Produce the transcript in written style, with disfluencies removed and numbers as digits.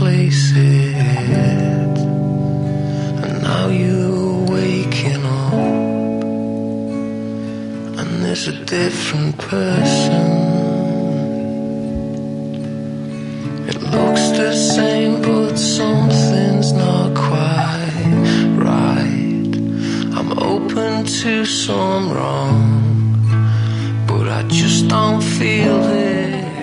replace it. And now you're waking up, and there's a different person. It looks the same, but something's not quite right. I'm open to some wrong, but I just don't feel it.